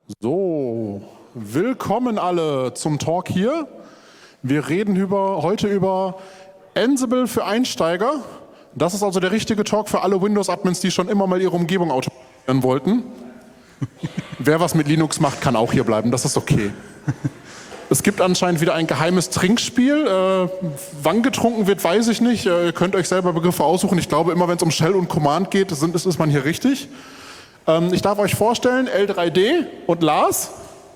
So, willkommen alle zum Talk hier. Wir reden heute über Ansible für Einsteiger. Das ist also der richtige Talk für alle Windows-Admins, die schon immer mal ihre Umgebung automatisieren wollten. Wer was mit Linux macht, kann auch hier bleiben, das ist okay. Es gibt anscheinend wieder ein geheimes Trinkspiel. Wann getrunken wird, weiß ich nicht. Ihr könnt euch selber Begriffe aussuchen. Ich glaube, immer wenn es um Shell und Command geht, ist man hier richtig. Ich darf euch vorstellen, L3D und Lars.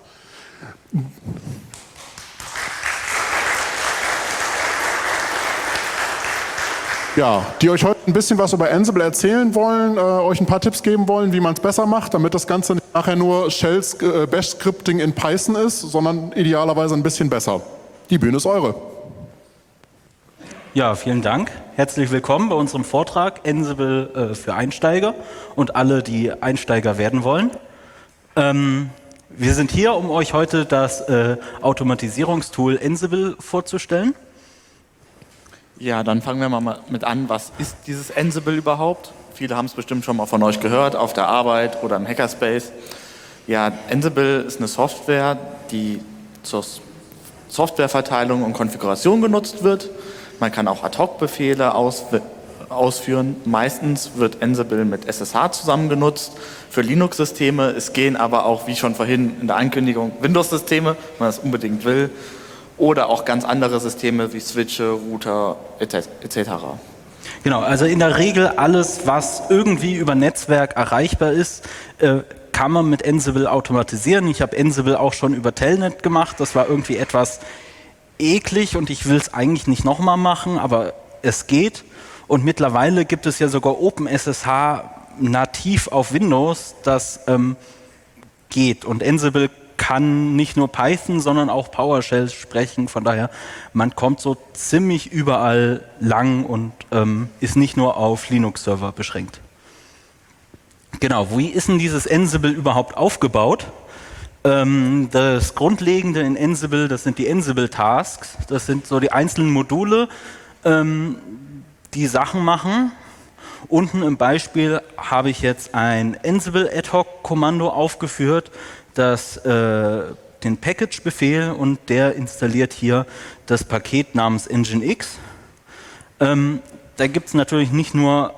Ja, die euch heute ein bisschen was über Ansible erzählen wollen, euch ein paar Tipps geben wollen, wie man es besser macht, damit das Ganze nicht nachher nur Bash-Scripting in Python ist, sondern idealerweise ein bisschen besser. Die Bühne ist eure. Ja, vielen Dank. Herzlich willkommen bei unserem Vortrag Ansible für Einsteiger und alle, die Einsteiger werden wollen. Wir sind hier, um euch heute das Automatisierungstool Ansible vorzustellen. Ja, dann fangen wir mal mit an. Was ist dieses Ansible überhaupt? Viele haben es bestimmt schon mal von euch gehört, auf der Arbeit oder im Hackerspace. Ja, Ansible ist eine Software, die zur Softwareverteilung und Konfiguration genutzt wird. Man kann auch Ad-Hoc-Befehle ausführen. Meistens wird Ansible mit SSH zusammen genutzt für Linux-Systeme. Es gehen aber auch, wie schon vorhin in der Ankündigung, Windows-Systeme, wenn man das unbedingt will. Oder auch ganz andere Systeme wie Switche, Router etc. Genau, also in der Regel alles, was irgendwie über Netzwerk erreichbar ist, kann man mit Ansible automatisieren. Ich habe Ansible auch schon über Telnet gemacht. Das war irgendwie etwas eklig und ich will es eigentlich nicht nochmal machen, aber es geht. Und mittlerweile gibt es ja sogar OpenSSH nativ auf Windows, das geht. Und Ansible kann nicht nur Python, sondern auch PowerShell sprechen. Von daher, man kommt so ziemlich überall lang und ist nicht nur auf Linux-Server beschränkt. Genau, wie ist denn dieses Ansible überhaupt aufgebaut? Das Grundlegende in Ansible, das sind die Ansible-Tasks. Das sind so die einzelnen Module, die Sachen machen. Unten im Beispiel habe ich jetzt ein Ansible Ad-Hoc-Kommando aufgeführt, das den Package-Befehl und der installiert hier das Paket namens Nginx. Da gibt es natürlich nicht nur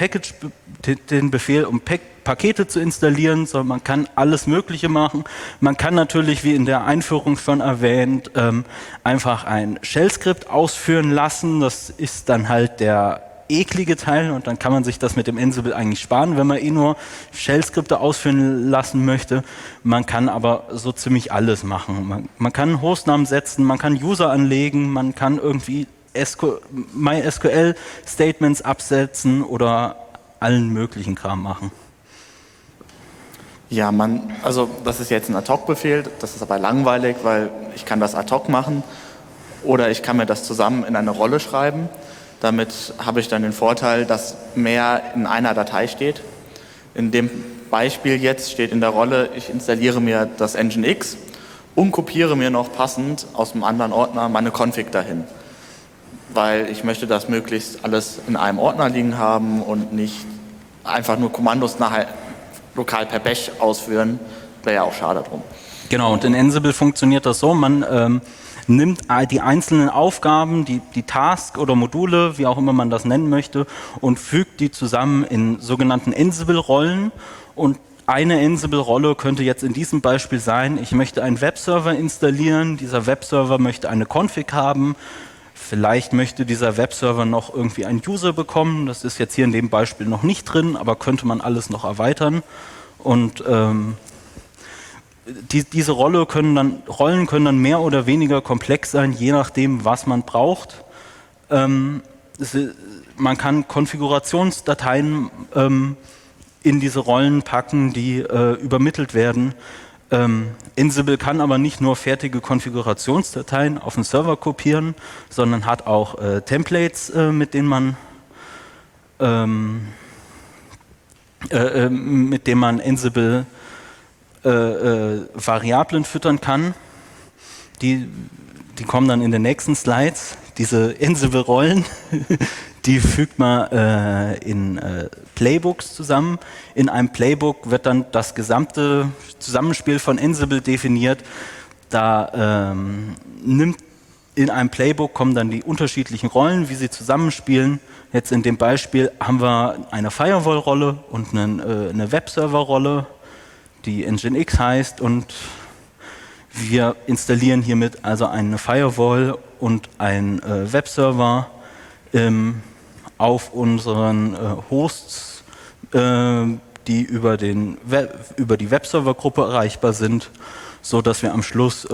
den Befehl, um Pakete zu installieren, sondern man kann alles Mögliche machen. Man kann natürlich, wie in der Einführung schon erwähnt, einfach ein Shell-Skript ausführen lassen. Das ist dann halt der eklige Teil und dann kann man sich das mit dem Ansible eigentlich sparen, wenn man nur Shell-Skripte ausführen lassen möchte. Man kann aber so ziemlich alles machen. Man kann Hostnamen setzen, man kann User anlegen, man kann irgendwie MySQL-Statements absetzen oder allen möglichen Kram machen. Ja, also das ist jetzt ein Ad-Hoc-Befehl, das ist aber langweilig, weil ich kann das ad-hoc machen oder ich kann mir das zusammen in eine Rolle schreiben. Damit habe ich dann den Vorteil, dass mehr in einer Datei steht. In dem Beispiel jetzt steht in der Rolle, ich installiere mir das Nginx und kopiere mir noch passend aus einem anderen Ordner meine Config dahin. Weil ich möchte das möglichst alles in einem Ordner liegen haben und nicht einfach nur Kommandos nachher lokal per Bash ausführen. Wäre ja auch schade drum. Genau, und in Ansible funktioniert das so, man nimmt die einzelnen Aufgaben, die Tasks oder Module, wie auch immer man das nennen möchte, und fügt die zusammen in sogenannten Ansible-Rollen. Und eine Ansible-Rolle könnte jetzt in diesem Beispiel sein, ich möchte einen Webserver installieren, dieser Webserver möchte eine Config haben, vielleicht möchte dieser Webserver noch irgendwie einen User bekommen, das ist jetzt hier in dem Beispiel noch nicht drin, aber könnte man alles noch erweitern. Und diese Rollen können dann mehr oder weniger komplex sein, je nachdem, was man braucht. Man kann Konfigurationsdateien in diese Rollen packen, die übermittelt werden. Ansible kann aber nicht nur fertige Konfigurationsdateien auf den Server kopieren, sondern hat auch Templates, mit denen man Ansible Variablen füttern kann. Die kommen dann in den nächsten Slides. Diese Ansible-Rollen, Die fügt man in Playbooks zusammen. In einem Playbook wird dann das gesamte Zusammenspiel von Ansible definiert. Da in einem Playbook kommen dann die unterschiedlichen Rollen, wie sie zusammenspielen. Jetzt in dem Beispiel haben wir eine Firewall-Rolle und eine Webserver-Rolle, die Nginx heißt, und wir installieren hiermit also eine Firewall und einen Webserver auf unseren Hosts, die über die Webservergruppe erreichbar sind, so dass wir am Schluss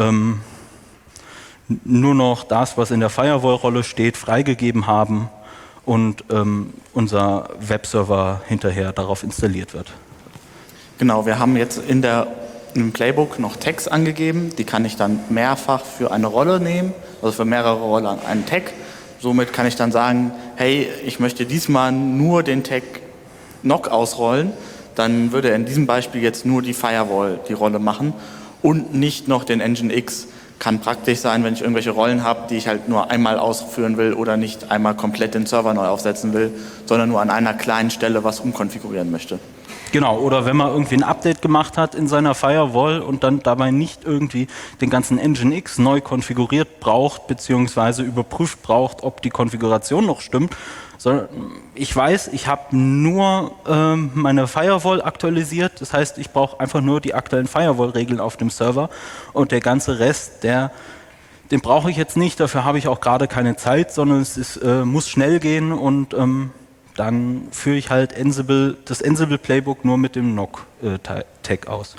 nur noch das, was in der Firewall-Rolle steht, freigegeben haben und unser Webserver hinterher darauf installiert wird. Genau, wir haben jetzt im Playbook noch Tags angegeben, die kann ich dann mehrfach für eine Rolle nehmen, also für mehrere Rollen einen Tag. Somit kann ich dann sagen, hey, ich möchte diesmal nur den Tag Knock ausrollen, dann würde er in diesem Beispiel jetzt nur die Firewall die Rolle machen und nicht noch den Nginx. Kann praktisch sein, wenn ich irgendwelche Rollen habe, die ich halt nur einmal ausführen will oder nicht einmal komplett den Server neu aufsetzen will, sondern nur an einer kleinen Stelle was umkonfigurieren möchte. Genau, oder wenn man irgendwie ein Update gemacht hat in seiner Firewall und dann dabei nicht irgendwie den ganzen Nginx neu konfiguriert braucht, beziehungsweise überprüft braucht, ob die Konfiguration noch stimmt. Sondern ich weiß, ich habe nur meine Firewall aktualisiert, das heißt, ich brauche einfach nur die aktuellen Firewall-Regeln auf dem Server und der ganze Rest, den brauche ich jetzt nicht, dafür habe ich auch gerade keine Zeit, sondern es muss schnell gehen und dann führe ich halt das Ansible Playbook nur mit dem Knock-Tag aus.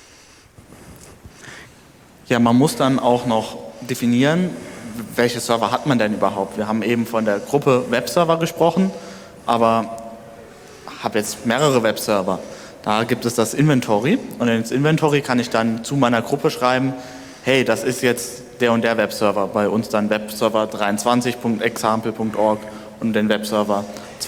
Ja, man muss dann auch noch definieren, welche Server hat man denn überhaupt? Wir haben eben von der Gruppe Webserver gesprochen, aber habe jetzt mehrere Webserver. Da gibt es das Inventory und ins Inventory kann ich dann zu meiner Gruppe schreiben, hey, das ist jetzt der und der Webserver, bei uns dann Webserver 23.example.org und den Webserver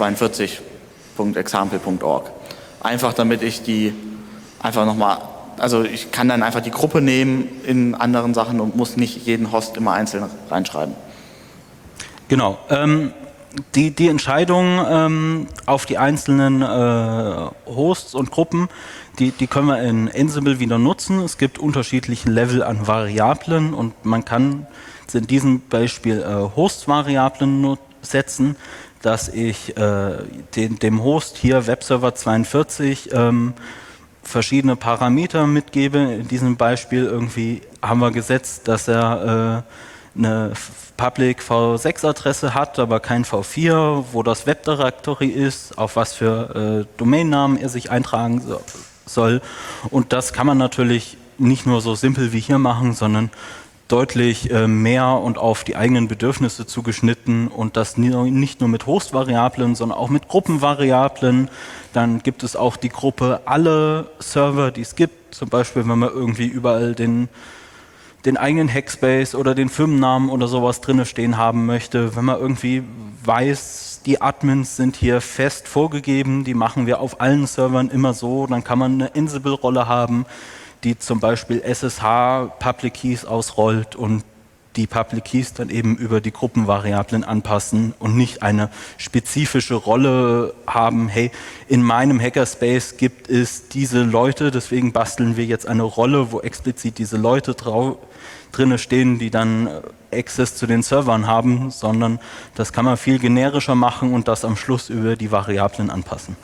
42.example.org. Einfach damit ich die einfach nochmal, also ich kann dann einfach die Gruppe nehmen in anderen Sachen und muss nicht jeden Host immer einzeln reinschreiben. Genau. Die Entscheidung auf die einzelnen Hosts und Gruppen, die können wir in Ansible wieder nutzen. Es gibt unterschiedliche Level an Variablen und man kann in diesem Beispiel Host-Variablen setzen, dass ich dem Host hier Webserver 42 verschiedene Parameter mitgebe. In diesem Beispiel irgendwie haben wir gesetzt, dass er eine Public V6-Adresse hat, aber kein V4, wo das Webdirectory ist, auf was für Domainnamen er sich eintragen soll. Und das kann man natürlich nicht nur so simpel wie hier machen, sondern deutlich mehr und auf die eigenen Bedürfnisse zugeschnitten und das nicht nur mit Host-Variablen, sondern auch mit Gruppenvariablen. Dann gibt es auch die Gruppe alle Server, die es gibt, zum Beispiel wenn man irgendwie überall den eigenen Hackspace oder den Firmennamen oder sowas drinne stehen haben möchte. Wenn man irgendwie weiß, die Admins sind hier fest vorgegeben, die machen wir auf allen Servern immer so, dann kann man eine Ansible-Rolle haben, die zum Beispiel SSH Public Keys ausrollt und die Public Keys dann eben über die Gruppenvariablen anpassen und nicht eine spezifische Rolle haben, hey, in meinem Hackerspace gibt es diese Leute, deswegen basteln wir jetzt eine Rolle, wo explizit diese Leute drinne stehen, die dann Access zu den Servern haben, sondern das kann man viel generischer machen und das am Schluss über die Variablen anpassen.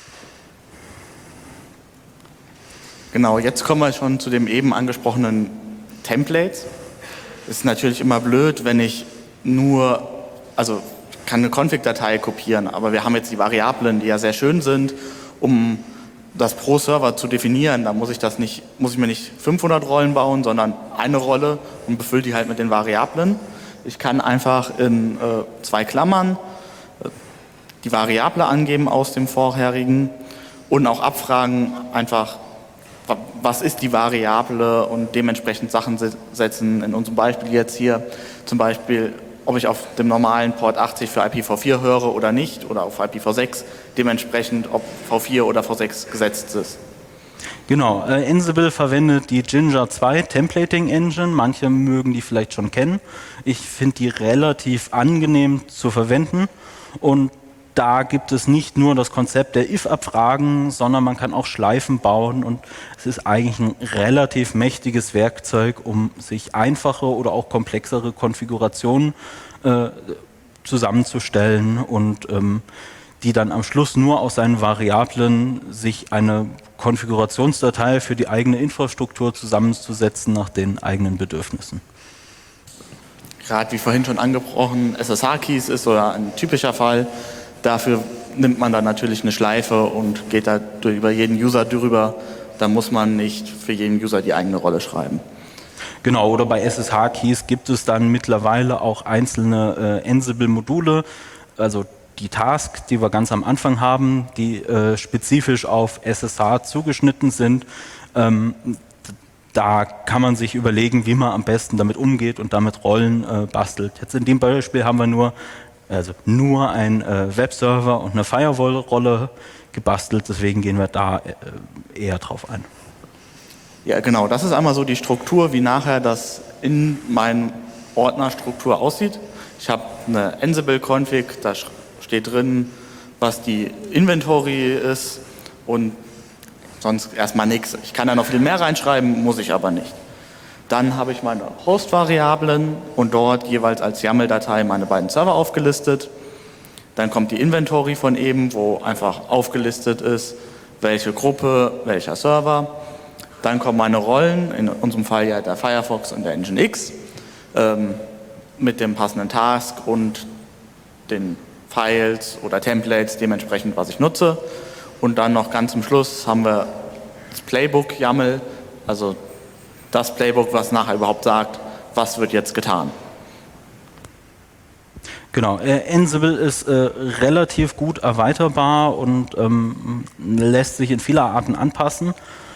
Genau, jetzt kommen wir schon zu dem eben angesprochenen Templates. Ist natürlich immer blöd, wenn ich also ich kann eine Config-Datei kopieren, aber wir haben jetzt die Variablen, die ja sehr schön sind, um das pro Server zu definieren. Da muss ich mir nicht 500 Rollen bauen, sondern eine Rolle und befülle die halt mit den Variablen. Ich kann einfach in 2 Klammern die Variable angeben aus dem vorherigen und auch abfragen, einfach was ist die Variable und dementsprechend Sachen setzen. In unserem Beispiel jetzt hier zum Beispiel, ob ich auf dem normalen Port 80 für IPv4 höre oder nicht oder auf IPv6, dementsprechend ob V4 oder V6 gesetzt ist. Genau, Ansible verwendet die Jinja 2 Templating Engine, manche mögen die vielleicht schon kennen. Ich finde die relativ angenehm zu verwenden Und da gibt es nicht nur das Konzept der if-Abfragen, sondern man kann auch Schleifen bauen und es ist eigentlich ein relativ mächtiges Werkzeug, um sich einfache oder auch komplexere Konfigurationen zusammenzustellen und die dann am Schluss nur aus seinen Variablen sich eine Konfigurationsdatei für die eigene Infrastruktur zusammenzusetzen nach den eigenen Bedürfnissen. Gerade wie vorhin schon angesprochen, SSH-Keys ist so ein typischer Fall. Dafür nimmt man dann natürlich eine Schleife und geht da über jeden User drüber. Da muss man nicht für jeden User die eigene Rolle schreiben. Genau, oder bei SSH-Keys gibt es dann mittlerweile auch einzelne Ansible-Module, also die Tasks, die wir ganz am Anfang haben, die spezifisch auf SSH zugeschnitten sind. Da kann man sich überlegen, wie man am besten damit umgeht und damit Rollen bastelt. Jetzt in dem Beispiel haben wir nur ein Webserver und eine Firewall-Rolle gebastelt, deswegen gehen wir da eher drauf ein. Ja, genau. Das ist einmal so die Struktur, wie nachher das in meinem Ordnerstruktur aussieht. Ich habe eine Ansible-Config, da steht drin, was die Inventory ist und sonst erstmal nichts. Ich kann da noch viel mehr reinschreiben, muss ich aber nicht. Dann habe ich meine Host-Variablen und dort jeweils als YAML-Datei meine beiden Server aufgelistet. Dann kommt die Inventory von eben, wo einfach aufgelistet ist, welche Gruppe, welcher Server. Dann kommen meine Rollen, in unserem Fall ja der Firefox und der Nginx, mit dem passenden Task und den Files oder Templates dementsprechend, was ich nutze. Und dann noch ganz zum Schluss haben wir das Playbook YAML, also das Playbook, was nachher überhaupt sagt, was wird jetzt getan. Genau, Ansible ist relativ gut erweiterbar und lässt sich in vieler Arten anpassen.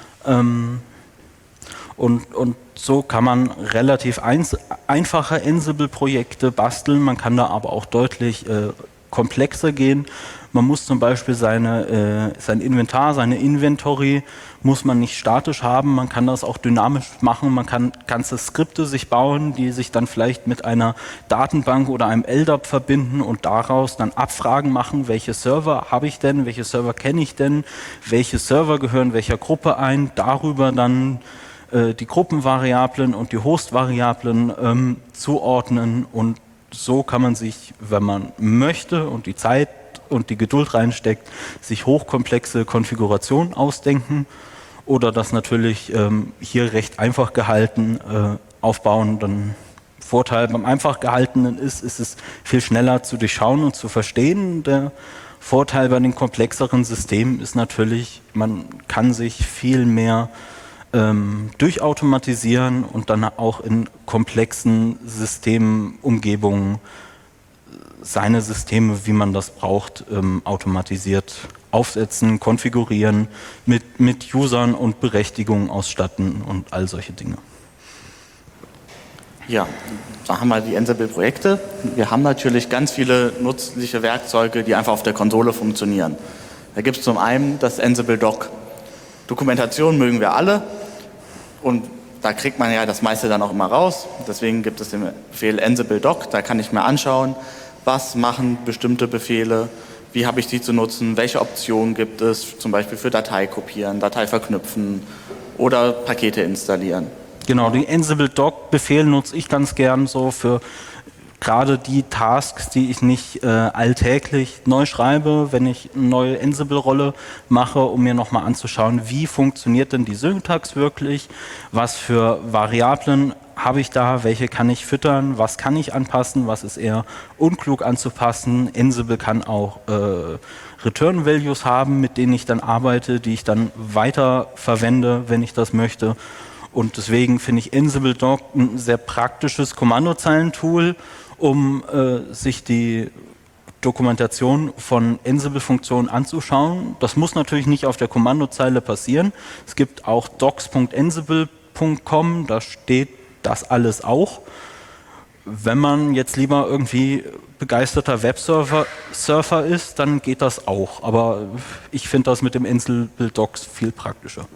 Und so kann man relativ einfache Ansible-Projekte basteln, man kann da aber auch deutlich komplexer gehen. Man muss zum Beispiel sein Inventar, seine Inventory muss man nicht statisch haben, man kann das auch dynamisch machen, man kann ganze Skripte sich bauen, die sich dann vielleicht mit einer Datenbank oder einem LDAP verbinden und daraus dann Abfragen machen, welche Server habe ich denn, welche Server kenne ich denn, welche Server gehören welcher Gruppe ein, darüber dann die Gruppenvariablen und die Host-Variablen zuordnen und so kann man sich, wenn man möchte und die Zeit und die Geduld reinsteckt, sich hochkomplexe Konfigurationen ausdenken oder das natürlich hier recht einfach gehalten aufbauen. Dann Vorteil beim einfach gehaltenen ist es viel schneller zu durchschauen und zu verstehen. Der Vorteil bei den komplexeren Systemen ist natürlich, man kann sich viel mehr durchautomatisieren und dann auch in komplexen Systemumgebungen seine Systeme, wie man das braucht, automatisiert aufsetzen, konfigurieren, mit Usern und Berechtigungen ausstatten und all solche Dinge. Ja, da haben wir die Ansible-Projekte. Wir haben natürlich ganz viele nützliche Werkzeuge, die einfach auf der Konsole funktionieren. Da gibt es zum einen das Ansible Doc. Dokumentation mögen wir alle und da kriegt man ja das meiste dann auch immer raus. Deswegen gibt es den Befehl Ansible Doc, da kann ich mir anschauen, was machen bestimmte Befehle, wie habe ich die zu nutzen, welche Optionen gibt es, zum Beispiel für Datei kopieren, Datei verknüpfen oder Pakete installieren. Genau, den Ansible Doc-Befehl nutze ich ganz gern so für gerade die Tasks, die ich nicht alltäglich neu schreibe, wenn ich eine neue Ansible-Rolle mache, um mir nochmal anzuschauen, wie funktioniert denn die Syntax wirklich, was für Variablen habe ich da, welche kann ich füttern, was kann ich anpassen, was ist eher unklug anzupassen. Ansible kann auch Return-Values haben, mit denen ich dann arbeite, die ich dann weiter verwende, wenn ich das möchte. Und deswegen finde ich Ansible Doc ein sehr praktisches Kommandozeilentool, um sich die Dokumentation von Ansible-Funktionen anzuschauen. Das muss natürlich nicht auf der Kommandozeile passieren. Es gibt auch docs.ansible.com, da steht das alles auch. Wenn man jetzt lieber irgendwie begeisterter Websurfer ist, dann geht das auch. Aber ich finde das mit dem Ansible Docs viel praktischer.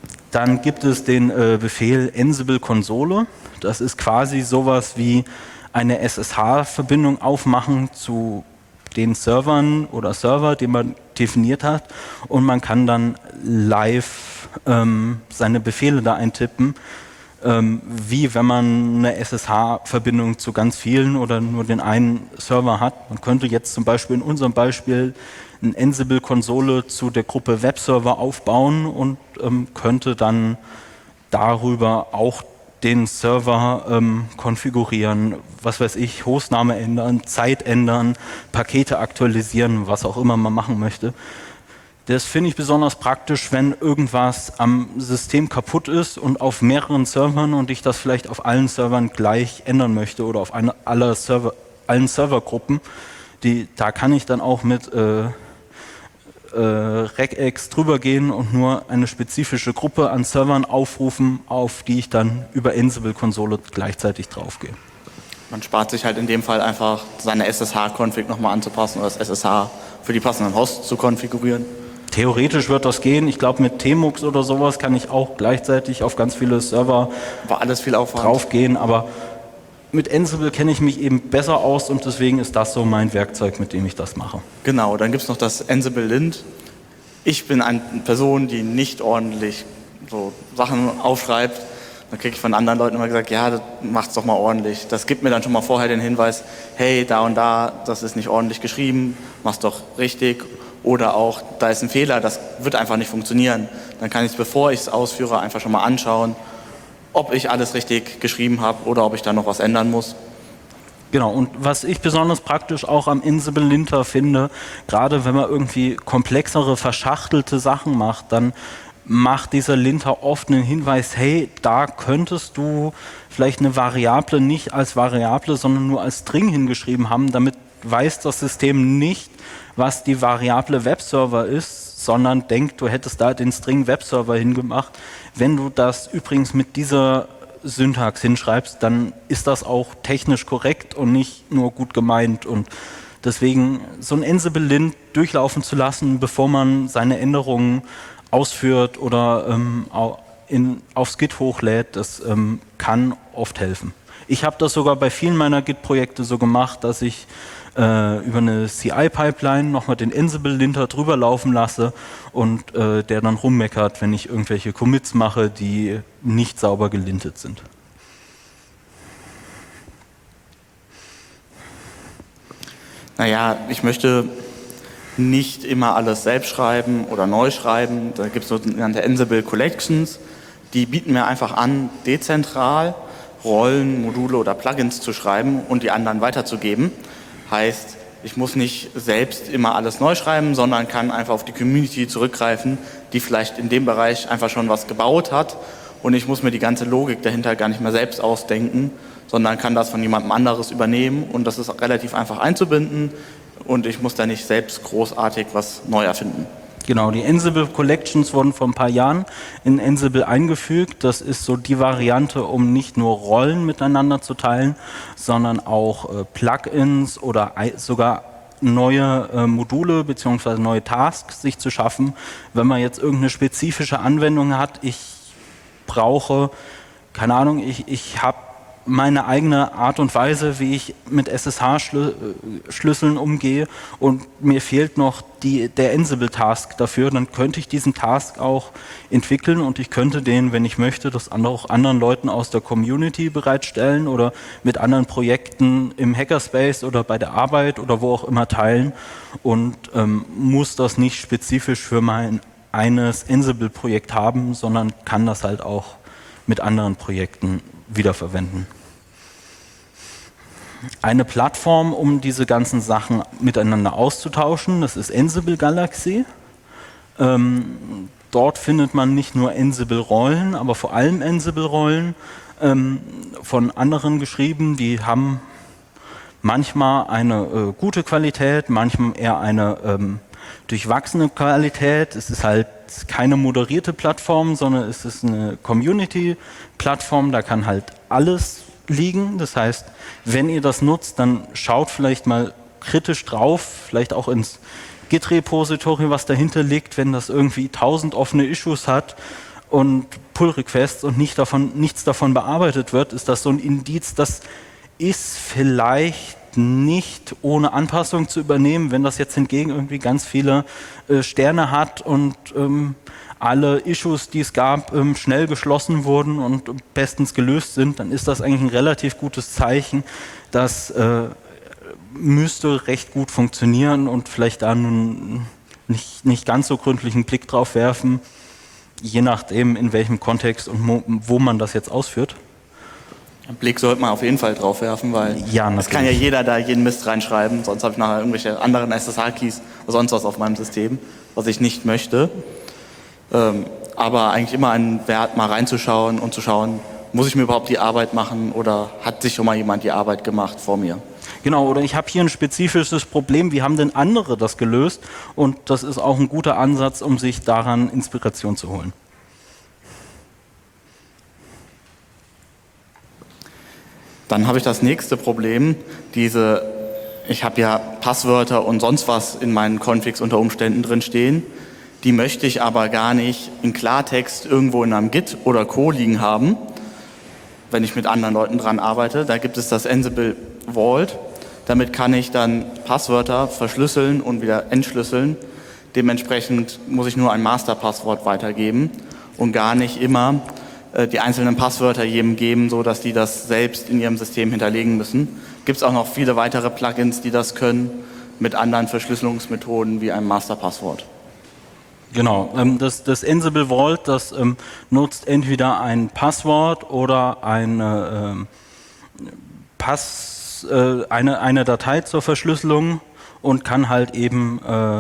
Dann gibt es den Befehl Ansible Konsole. Das ist quasi sowas wie eine SSH-Verbindung aufmachen zu den Servern oder Server, den man definiert hat, und man kann dann live seine Befehle da eintippen, wie wenn man eine SSH-Verbindung zu ganz vielen oder nur den einen Server hat. Man könnte jetzt zum Beispiel in unserem Beispiel eine Ansible-Konsole zu der Gruppe Webserver aufbauen und könnte dann darüber auch den Server konfigurieren, was weiß ich, Hostname ändern, Zeit ändern, Pakete aktualisieren, was auch immer man machen möchte. Das finde ich besonders praktisch, wenn irgendwas am System kaputt ist und auf mehreren Servern und ich das vielleicht auf allen Servern gleich ändern möchte oder auf allen Servergruppen. Da kann ich dann auch mit Regex drüber gehen und nur eine spezifische Gruppe an Servern aufrufen, auf die ich dann über Ansible-Konsole gleichzeitig draufgehe. Man spart sich halt in dem Fall einfach, seine SSH-Config nochmal anzupassen oder das SSH für die passenden Hosts zu konfigurieren. Theoretisch wird das gehen. Ich glaube, mit Tmux oder sowas kann ich auch gleichzeitig auf ganz viele Server War alles viel Aufwand. draufgehen, aber mit Ansible kenne ich mich eben besser aus und deswegen ist das so mein Werkzeug, mit dem ich das mache. Genau, dann gibt es noch das Ansible Lint. Ich bin eine Person, die nicht ordentlich so Sachen aufschreibt. Dann kriege ich von anderen Leuten immer gesagt, ja, das macht's doch mal ordentlich. Das gibt mir dann schon mal vorher den Hinweis, hey, da und da, das ist nicht ordentlich geschrieben, mach's doch richtig. Oder auch, da ist ein Fehler, das wird einfach nicht funktionieren. Dann kann ich es, bevor ich es ausführe, einfach schon mal anschauen, ob ich alles richtig geschrieben habe oder ob ich da noch was ändern muss. Genau, und was ich besonders praktisch auch am Ansible Linter finde, gerade wenn man irgendwie komplexere, verschachtelte Sachen macht, dann macht dieser Linter oft einen Hinweis, hey, da könntest du vielleicht eine Variable nicht als Variable, sondern nur als String hingeschrieben haben, damit weiß das System nicht, was die Variable Webserver ist, sondern denkt, du hättest da den String Webserver hingemacht. Wenn du das übrigens mit dieser Syntax hinschreibst, dann ist das auch technisch korrekt und nicht nur gut gemeint. Und deswegen so ein Ansible Lint durchlaufen zu lassen, bevor man seine Änderungen ausführt oder aufs Git hochlädt, das kann oft helfen. Ich habe das sogar bei vielen meiner Git-Projekte so gemacht, dass ich über eine CI-Pipeline nochmal den Ansible-Linter drüber laufen lasse und der dann rummeckert, wenn ich irgendwelche Commits mache, die nicht sauber gelintet sind. Naja, ich möchte nicht immer alles selbst schreiben oder neu schreiben. Da gibt es sogenannte Ansible Collections, die bieten mir einfach an, dezentral Rollen, Module oder Plugins zu schreiben und die anderen weiterzugeben. Heißt, ich muss nicht selbst immer alles neu schreiben, sondern kann einfach auf die Community zurückgreifen, die vielleicht in dem Bereich einfach schon was gebaut hat und ich muss mir die ganze Logik dahinter gar nicht mehr selbst ausdenken, sondern kann das von jemandem anderes übernehmen und das ist relativ einfach einzubinden und ich muss da nicht selbst großartig was neu erfinden. Genau, die Ansible Collections wurden vor ein paar Jahren in Ansible eingefügt. Das ist so die Variante, um nicht nur Rollen miteinander zu teilen, sondern auch Plugins oder sogar neue Module bzw. neue Tasks sich zu schaffen. Wenn man jetzt irgendeine spezifische Anwendung hat, ich brauche, keine Ahnung, ich habe meine eigene Art und Weise, wie ich mit SSH-Schlüsseln umgehe und mir fehlt noch der Ansible-Task dafür, dann könnte ich diesen Task auch entwickeln und ich könnte den, wenn ich möchte, das auch anderen Leuten aus der Community bereitstellen oder mit anderen Projekten im Hackerspace oder bei der Arbeit oder wo auch immer teilen und muss das nicht spezifisch für mein eines Ansible-Projekt haben, sondern kann das halt auch mit anderen Projekten wiederverwenden. Eine Plattform, um diese ganzen Sachen miteinander auszutauschen, das ist Ansible Galaxy. Dort findet man nicht nur Ansible-Rollen, aber vor allem Ansible-Rollen von anderen geschrieben, die haben manchmal eine gute Qualität, manchmal eher eine durchwachsene Qualität. Es ist halt keine moderierte Plattform, sondern es ist eine Community-Plattform, da kann halt alles liegen. Das heißt, wenn ihr das nutzt, dann schaut vielleicht mal kritisch drauf, vielleicht auch ins Git-Repository, was dahinter liegt, wenn das irgendwie 1000 offene Issues hat und Pull-Requests und nichts davon bearbeitet wird, ist das so ein Indiz, dass ist vielleicht nicht ohne Anpassung zu übernehmen, wenn das jetzt hingegen irgendwie ganz viele Sterne hat und alle Issues, die es gab, schnell geschlossen wurden und bestens gelöst sind, dann ist das eigentlich ein relativ gutes Zeichen. Das müsste recht gut funktionieren und vielleicht da nun nicht ganz so gründlichen Blick drauf werfen, je nachdem in welchem Kontext und wo man das jetzt ausführt. Einen Blick sollte man auf jeden Fall drauf werfen, weil es kann ja jeder da jeden Mist reinschreiben, sonst habe ich nachher irgendwelche anderen SSH-Keys oder sonst was auf meinem System, was ich nicht möchte. Aber eigentlich immer einen Wert mal reinzuschauen und zu schauen, muss ich mir überhaupt die Arbeit machen oder hat sich schon mal jemand die Arbeit gemacht vor mir? Genau, oder ich habe hier ein spezifisches Problem, wie haben denn andere das gelöst? Und das ist auch ein guter Ansatz, um sich daran Inspiration zu holen. Dann habe ich das nächste Problem, ich habe ja Passwörter und sonst was in meinen Configs unter Umständen drin stehen, die möchte ich aber gar nicht in Klartext irgendwo in einem Git oder Co. liegen haben, wenn ich mit anderen Leuten dran arbeite. Da gibt es das Ansible Vault. Damit kann ich dann Passwörter verschlüsseln und wieder entschlüsseln. Dementsprechend muss ich nur ein Masterpasswort weitergeben und gar nicht immer die einzelnen Passwörter jedem geben, so dass die das selbst in ihrem System hinterlegen müssen. Gibt es auch noch viele weitere Plugins, die das können, mit anderen Verschlüsselungsmethoden wie einem Masterpasswort. Genau, das Ansible Vault, das nutzt entweder ein Passwort oder eine eine Datei zur Verschlüsselung und kann halt eben,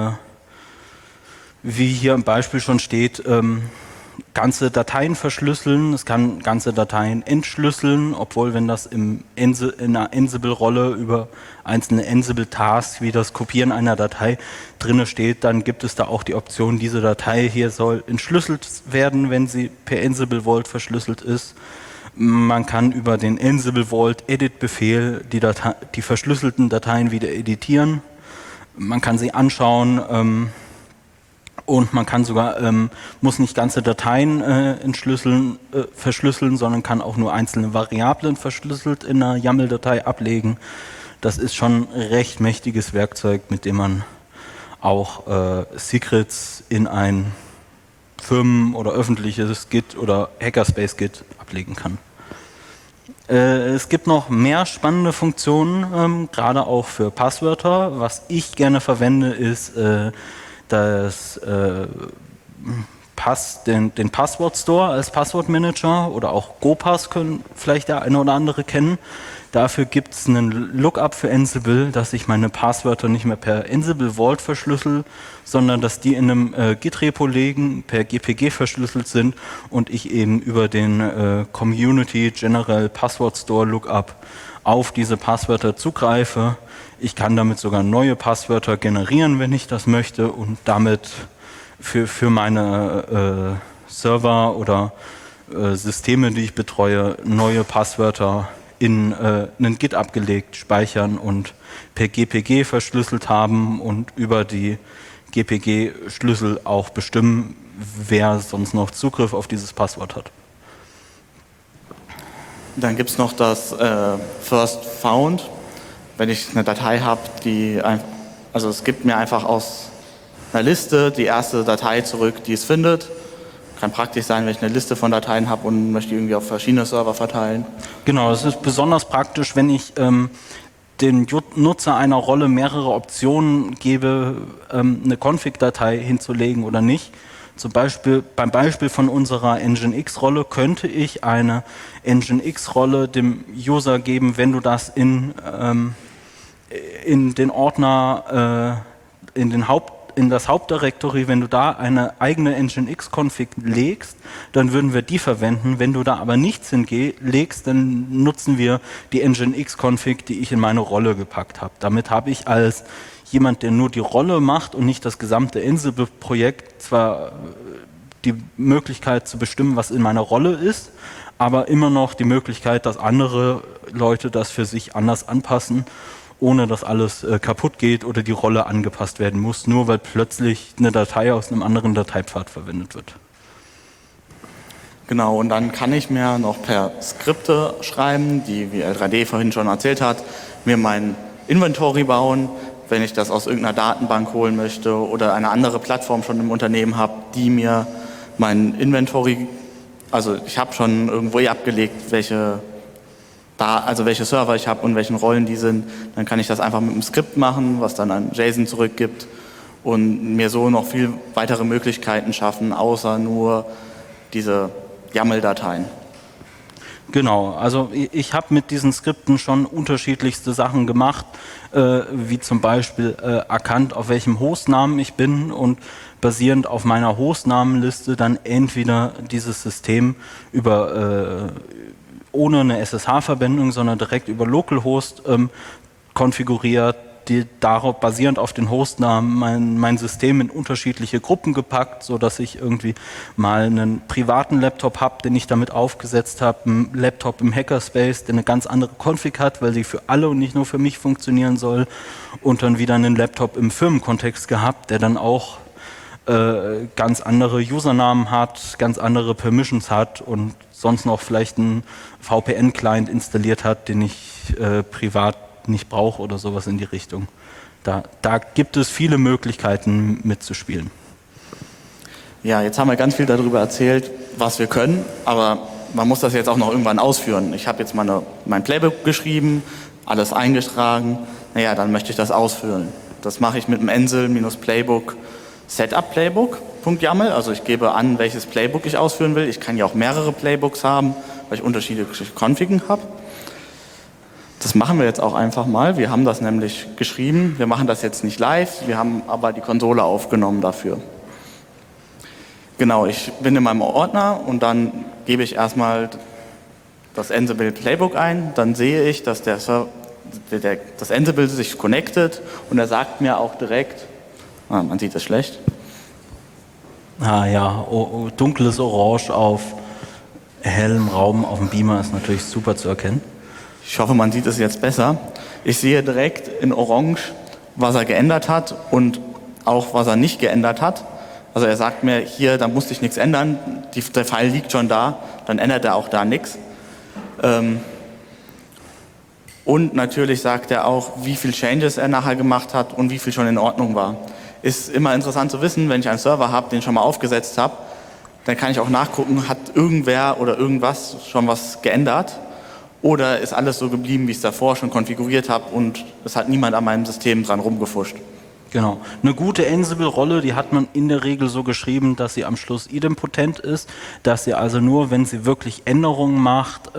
wie hier im Beispiel schon steht, ganze Dateien verschlüsseln. Es kann ganze Dateien entschlüsseln, obwohl wenn das in einer Ansible-Rolle über einzelne Ansible-Tasks wie das Kopieren einer Datei drinne steht, dann gibt es da auch die Option, diese Datei hier soll entschlüsselt werden, wenn sie per Ansible Vault verschlüsselt ist. Man kann über den Ansible Vault Edit-Befehl die verschlüsselten Dateien wieder editieren. Man kann sie anschauen und man kann sogar, muss nicht ganze Dateien verschlüsseln, sondern kann auch nur einzelne Variablen verschlüsselt in einer YAML-Datei ablegen. Das ist schon ein recht mächtiges Werkzeug, mit dem man auch Secrets in ein Firmen- oder öffentliches Git oder Hackerspace-Git ablegen kann. Es gibt noch mehr spannende Funktionen, gerade auch für Passwörter. Was ich gerne verwende, ist den Passwort Store als Passwortmanager oder auch GoPass können vielleicht der eine oder andere kennen. Dafür gibt es einen Lookup für Ansible, dass ich meine Passwörter nicht mehr per Ansible Vault verschlüssel, sondern dass die in einem Git-Repo liegen, per GPG verschlüsselt sind und ich eben über den Community General Password Store Lookup auf diese Passwörter zugreife. Ich kann damit sogar neue Passwörter generieren, wenn ich das möchte und damit für meine Server oder Systeme, die ich betreue, neue Passwörter in einen Git abgelegt, speichern und per GPG verschlüsselt haben und über die GPG-Schlüssel auch bestimmen, wer sonst noch Zugriff auf dieses Passwort hat. Dann gibt es noch das First Found. Wenn ich eine Datei habe, also es gibt mir einfach aus einer Liste die erste Datei zurück, die es findet. Kann praktisch sein, wenn ich eine Liste von Dateien habe und möchte die irgendwie auf verschiedene Server verteilen. Genau, es ist besonders praktisch, wenn ich den Nutzer einer Rolle mehrere Optionen gebe, eine Config-Datei hinzulegen oder nicht. Zum Beispiel, beim Beispiel von unserer Nginx-Rolle könnte ich eine Nginx-Rolle dem User geben, wenn du das in den Ordner, in das Hauptdirektory, wenn du da eine eigene Nginx-Config legst, dann würden wir die verwenden. Wenn du da aber nichts hinlegst, dann nutzen wir die Nginx-Config, die ich in meine Rolle gepackt habe. Damit habe ich als jemand, der nur die Rolle macht und nicht das gesamte Ansible-Projekt, zwar die Möglichkeit zu bestimmen, was in meiner Rolle ist, aber immer noch die Möglichkeit, dass andere Leute das für sich anders anpassen, ohne dass alles kaputt geht oder die Rolle angepasst werden muss, nur weil plötzlich eine Datei aus einem anderen Dateipfad verwendet wird. Genau, und dann kann ich mir noch per Skripte schreiben, die, wie L3D vorhin schon erzählt hat, mir mein Inventory bauen, wenn ich das aus irgendeiner Datenbank holen möchte oder eine andere Plattform schon im Unternehmen habe, die mir mein Inventory, also ich habe schon irgendwo abgelegt, welche Server ich habe und welchen Rollen die sind, dann kann ich das einfach mit einem Skript machen, was dann ein JSON zurückgibt und mir so noch viel weitere Möglichkeiten schaffen, außer nur diese YAML-Dateien. Genau, also ich habe mit diesen Skripten schon unterschiedlichste Sachen gemacht, wie zum Beispiel erkannt, auf welchem Hostnamen ich bin und basierend auf meiner Hostnamenliste dann entweder dieses System ohne eine SSH-Verbindung, sondern direkt über Localhost konfiguriert, die darauf basierend auf den Hostnamen mein System in unterschiedliche Gruppen gepackt, sodass ich irgendwie mal einen privaten Laptop habe, den ich damit aufgesetzt habe, einen Laptop im Hackerspace, der eine ganz andere Config hat, weil sie für alle und nicht nur für mich funktionieren soll, und dann wieder einen Laptop im Firmenkontext gehabt, der dann auch ganz andere Usernamen hat, ganz andere Permissions hat und sonst noch vielleicht einen VPN-Client installiert hat, den ich privat nicht brauche oder sowas in die Richtung. Da gibt es viele Möglichkeiten mitzuspielen. Ja, jetzt haben wir ganz viel darüber erzählt, was wir können, aber man muss das jetzt auch noch irgendwann ausführen. Ich habe jetzt mein Playbook geschrieben, alles eingetragen, naja, dann möchte ich das ausführen. Das mache ich mit dem Ansible-Playbook Setup-Playbook.yaml, also ich gebe an, welches Playbook ich ausführen will. Ich kann ja auch mehrere Playbooks haben, weil ich unterschiedliche Configen habe. Das machen wir jetzt auch einfach mal. Wir haben das nämlich geschrieben. Wir machen das jetzt nicht live, wir haben aber die Konsole aufgenommen dafür. Genau, ich bin in meinem Ordner und dann gebe ich erstmal das Ansible Playbook ein. Dann sehe ich, dass das Ansible sich connectet und er sagt mir auch direkt, man sieht das schlecht. Ah ja, dunkles Orange auf hellem Raum auf dem Beamer ist natürlich super zu erkennen. Ich hoffe, man sieht es jetzt besser. Ich sehe direkt in Orange, was er geändert hat und auch, was er nicht geändert hat. Also er sagt mir, hier, da musste ich nichts ändern, der File liegt schon da, dann ändert er auch da nichts. Und natürlich sagt er auch, wie viel Changes er nachher gemacht hat und wie viel schon in Ordnung war. Ist immer interessant zu wissen, wenn ich einen Server habe, den ich schon mal aufgesetzt habe, dann kann ich auch nachgucken, hat irgendwer oder irgendwas schon was geändert oder ist alles so geblieben, wie ich es davor schon konfiguriert habe und es hat niemand an meinem System dran rumgefuscht. Genau. Eine gute Ansible-Rolle, die hat man in der Regel so geschrieben, dass sie am Schluss idempotent ist, dass sie also nur, wenn sie wirklich Änderungen macht,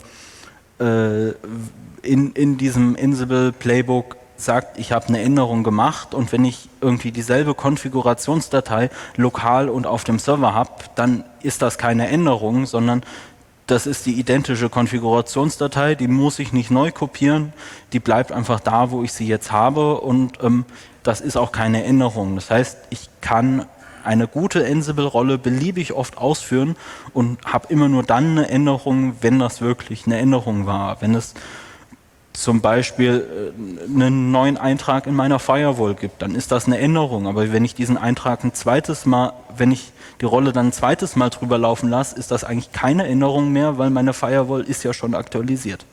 in diesem Ansible-Playbook sagt, ich habe eine Änderung gemacht und wenn ich irgendwie dieselbe Konfigurationsdatei lokal und auf dem Server habe, dann ist das keine Änderung, sondern das ist die identische Konfigurationsdatei, die muss ich nicht neu kopieren, die bleibt einfach da, wo ich sie jetzt habe und das ist auch keine Änderung. Das heißt, ich kann eine gute Ansible-Rolle beliebig oft ausführen und habe immer nur dann eine Änderung, wenn das wirklich eine Änderung war. Wenn es zum Beispiel einen neuen Eintrag in meiner Firewall gibt, dann ist das eine Änderung. Aber wenn ich diesen Eintrag wenn ich die Rolle dann ein zweites Mal drüber laufen lasse, ist das eigentlich keine Änderung mehr, weil meine Firewall ist ja schon aktualisiert.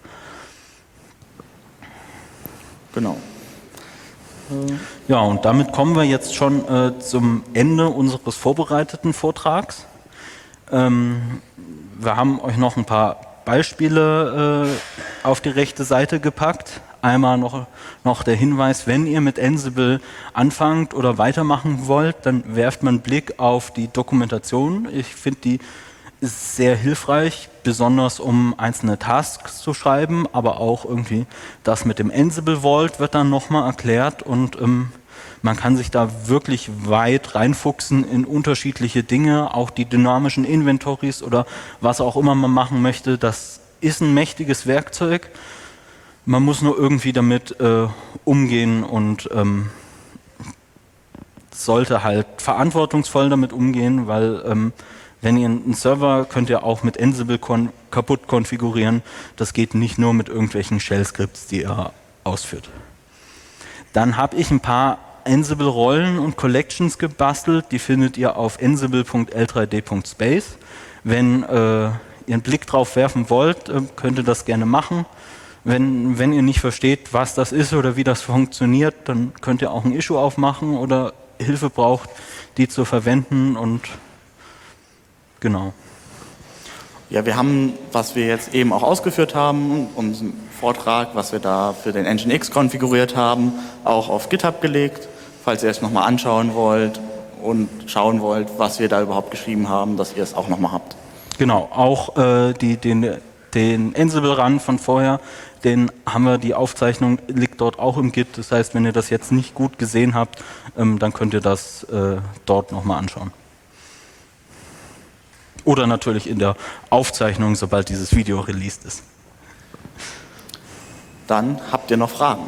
Genau. Ja, und damit kommen wir jetzt schon zum Ende unseres vorbereiteten Vortrags. Wir haben euch noch ein paar Beispiele auf die rechte Seite gepackt. Einmal noch der Hinweis, wenn ihr mit Ansible anfangt oder weitermachen wollt, dann werft mal einen Blick auf die Dokumentation. Ich finde, die ist sehr hilfreich, besonders um einzelne Tasks zu schreiben, aber auch irgendwie das mit dem Ansible Vault wird dann nochmal erklärt und man kann sich da wirklich weit reinfuchsen in unterschiedliche Dinge, auch die dynamischen Inventories oder was auch immer man machen möchte. Das ist ein mächtiges Werkzeug. Man muss nur irgendwie damit umgehen und sollte halt verantwortungsvoll damit umgehen, weil wenn ihr einen Server könnt ihr auch mit Ansible kaputt konfigurieren. Das geht nicht nur mit irgendwelchen Shell-Skripts, die ihr ausführt. Dann habe ich ein paar Ansible-Rollen und Collections gebastelt. Die findet ihr auf ansible.l3d.space. Wenn ihr einen Blick drauf werfen wollt, könnt ihr das gerne machen. Wenn ihr nicht versteht, was das ist oder wie das funktioniert, dann könnt ihr auch ein Issue aufmachen oder Hilfe braucht, die zu verwenden und genau. Ja, wir haben, was wir jetzt eben auch ausgeführt haben, unseren Vortrag, was wir da für den Nginx konfiguriert haben, auch auf GitHub gelegt, falls ihr es nochmal anschauen wollt und schauen wollt, was wir da überhaupt geschrieben haben, dass ihr es auch nochmal habt. Genau, auch den Ansible-Run von vorher, die Aufzeichnung liegt dort auch im Git. Das heißt, wenn ihr das jetzt nicht gut gesehen habt, dann könnt ihr das dort nochmal anschauen. Oder natürlich in der Aufzeichnung, sobald dieses Video released ist. Dann habt ihr noch Fragen?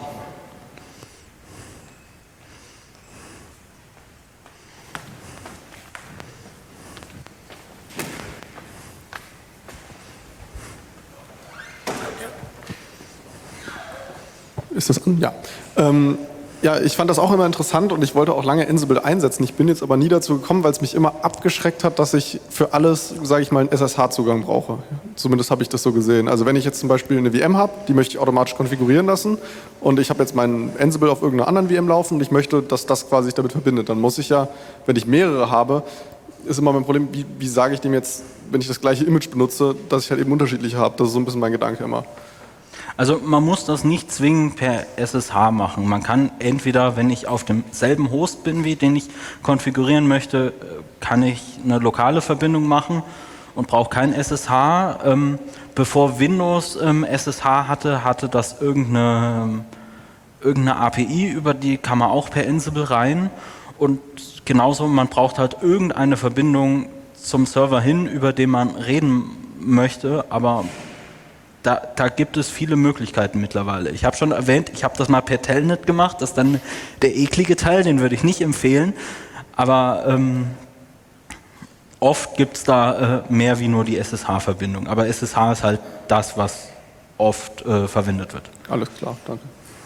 Ist das an? Ja. Ja, ich fand das auch immer interessant und ich wollte auch lange Ansible einsetzen. Ich bin jetzt aber nie dazu gekommen, weil es mich immer abgeschreckt hat, dass ich für alles, sage ich mal, einen SSH-Zugang brauche. Zumindest habe ich das so gesehen. Also wenn ich jetzt zum Beispiel eine VM habe, die möchte ich automatisch konfigurieren lassen und ich habe jetzt meinen Ansible auf irgendeiner anderen VM laufen und ich möchte, dass das quasi sich damit verbindet, dann muss ich ja, wenn ich mehrere habe, ist immer mein Problem, wie sage ich dem jetzt, wenn ich das gleiche Image benutze, dass ich halt eben unterschiedliche habe. Das ist so ein bisschen mein Gedanke immer. Also man muss das nicht zwingend per SSH machen. Man kann entweder, wenn ich auf demselben Host bin, wie den ich konfigurieren möchte, kann ich eine lokale Verbindung machen und brauche kein SSH. Bevor Windows SSH hatte das irgendeine API, über die kann man auch per Ansible rein. Und genauso, man braucht halt irgendeine Verbindung zum Server hin, über den man reden möchte, aber da gibt es viele Möglichkeiten mittlerweile. Ich habe schon erwähnt, ich habe das mal per Telnet gemacht, das ist dann der eklige Teil, den würde ich nicht empfehlen, aber oft gibt es da mehr wie nur die SSH-Verbindung, aber SSH ist halt das, was oft verwendet wird. Alles klar, danke.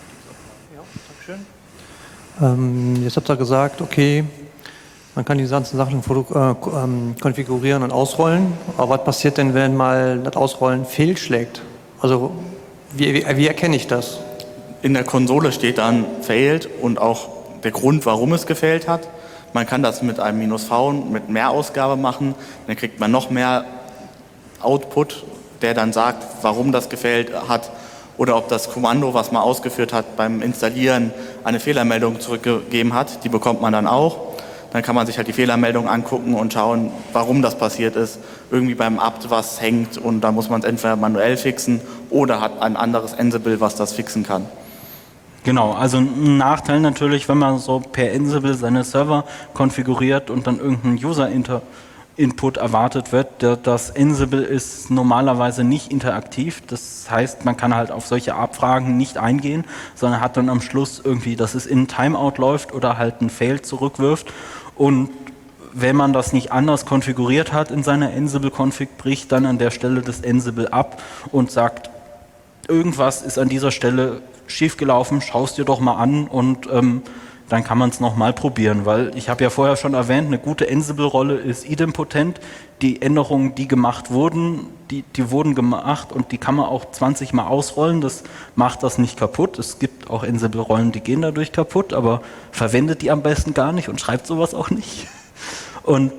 Ja, Dankeschön. Jetzt habt ihr gesagt, okay, man kann die ganzen Sachen konfigurieren und ausrollen, aber was passiert denn, wenn mal das Ausrollen fehlschlägt? Also wie erkenne ich das? In der Konsole steht dann failed und auch der Grund, warum es gefailt hat. Man kann das mit einem -V mit Mehrausgabe machen, dann kriegt man noch mehr Output, der dann sagt, warum das gefailt hat oder ob das Kommando, was man ausgeführt hat beim Installieren, eine Fehlermeldung zurückgegeben hat. Die bekommt man dann auch. Dann kann man sich halt die Fehlermeldung angucken und schauen, warum das passiert ist. Irgendwie beim apt was hängt und da muss man es entweder manuell fixen oder hat ein anderes Ansible, was das fixen kann. Genau, also ein Nachteil natürlich, wenn man so per Ansible seine Server konfiguriert und dann irgendein User-Input erwartet wird. Das Ansible ist normalerweise nicht interaktiv. Das heißt, man kann halt auf solche Abfragen nicht eingehen, sondern hat dann am Schluss irgendwie, dass es in Timeout läuft oder halt ein Fail zurückwirft. Und wenn man das nicht anders konfiguriert hat in seiner Ansible-Config, bricht dann an der Stelle das Ansible ab und sagt, irgendwas ist an dieser Stelle schiefgelaufen, schau es dir doch mal an und dann kann man es nochmal probieren, weil ich habe ja vorher schon erwähnt, eine gute Ansible-Rolle ist idempotent. Die Änderungen, die gemacht wurden, die wurden gemacht und die kann man auch 20 Mal ausrollen, das macht das nicht kaputt. Es gibt auch Ansible-Rollen, die gehen dadurch kaputt, aber verwendet die am besten gar nicht und schreibt sowas auch nicht. Und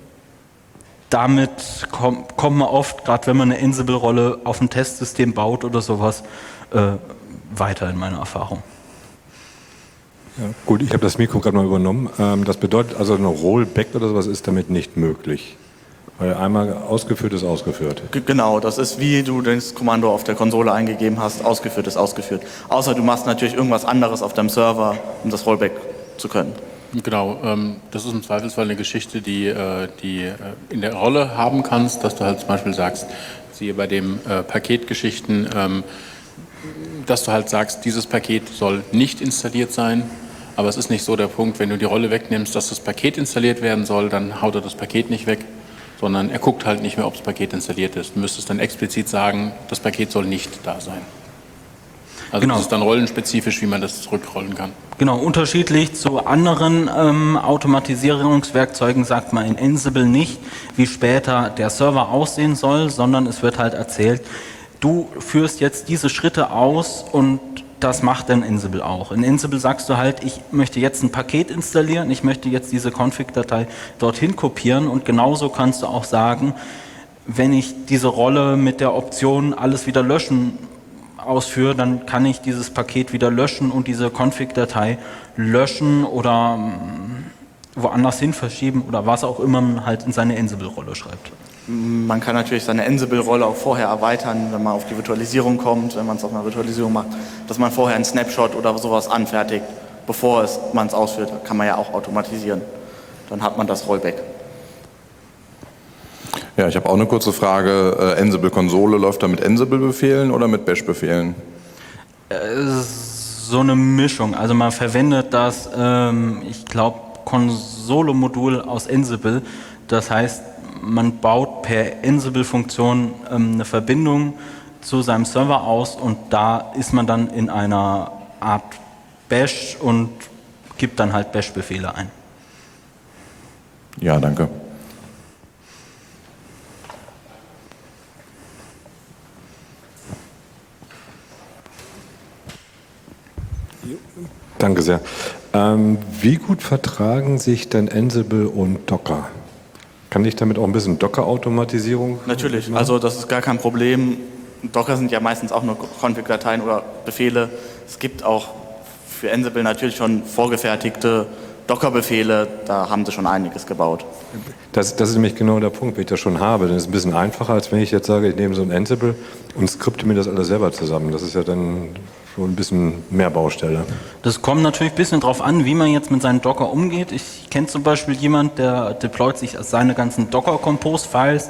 damit kommt man oft, gerade wenn man eine Ansible-Rolle auf ein Testsystem baut oder sowas, weiter in meiner Erfahrung. Ja, gut, ich habe das Mikro gerade mal übernommen. Das bedeutet also, eine Rollback oder sowas ist damit nicht möglich. Weil einmal ausgeführt ist ausgeführt. Genau, das ist wie du das Kommando auf der Konsole eingegeben hast, ausgeführt ist ausgeführt. Außer du machst natürlich irgendwas anderes auf deinem Server, um das Rollback zu können. Genau, das ist im Zweifelsfall eine Geschichte, die in der Rolle haben kannst, dass du halt zum Beispiel sagst, siehe bei den Paketgeschichten, dass du halt sagst, dieses Paket soll nicht installiert sein, aber es ist nicht so der Punkt, wenn du die Rolle wegnimmst, dass das Paket installiert werden soll, dann haut er das Paket nicht weg, sondern er guckt halt nicht mehr, ob das Paket installiert ist. Du müsstest dann explizit sagen, das Paket soll nicht da sein. Also Genau. das ist dann rollenspezifisch, wie man das zurückrollen kann. Genau, unterschiedlich zu anderen Automatisierungswerkzeugen sagt man in Ansible nicht, wie später der Server aussehen soll, sondern es wird halt erzählt, du führst jetzt diese Schritte aus und das macht dann Ansible auch. In Ansible sagst du halt, ich möchte jetzt ein Paket installieren, ich möchte jetzt diese Config-Datei dorthin kopieren und genauso kannst du auch sagen, wenn ich diese Rolle mit der Option alles wieder löschen ausführe, dann kann ich dieses Paket wieder löschen und diese Config-Datei löschen oder woanders hin verschieben oder was auch immer man halt in seine Ansible-Rolle schreibt. Man kann natürlich seine Ansible-Rolle auch vorher erweitern, wenn man auf die Virtualisierung kommt, wenn man es auf einer Virtualisierung macht, dass man vorher einen Snapshot oder sowas anfertigt, bevor man es ausführt, kann man ja auch automatisieren. Dann hat man das Rollback. Ja, ich habe auch eine kurze Frage. Ansible-Konsole, läuft da mit Ansible-Befehlen oder mit Bash-Befehlen? So eine Mischung. Also man verwendet das, ich glaube, Konsole-Modul aus Ansible. Das heißt, man baut per Ansible-Funktion eine Verbindung zu seinem Server aus und da ist man dann in einer Art Bash und gibt dann halt Bash-Befehle ein. Ja, danke. Danke sehr. Wie gut vertragen sich denn Ansible und Docker? Kann ich damit auch ein bisschen Docker-Automatisierung? Natürlich, also das ist gar kein Problem. Docker sind ja meistens auch nur Config-Dateien oder Befehle. Es gibt auch für Ansible natürlich schon vorgefertigte Docker-Befehle, da haben sie schon einiges gebaut. Das ist nämlich genau der Punkt, wenn ich das schon habe. Dann ist es ein bisschen einfacher, als wenn ich jetzt sage, ich nehme so ein Ansible und skripte mir das alles selber zusammen. Das ist ja dann schon ein bisschen mehr Baustelle. Das kommt natürlich ein bisschen drauf an, wie man jetzt mit seinem Docker umgeht. Ich kenne zum Beispiel jemanden, der deployt sich seine ganzen Docker-Compose-Files,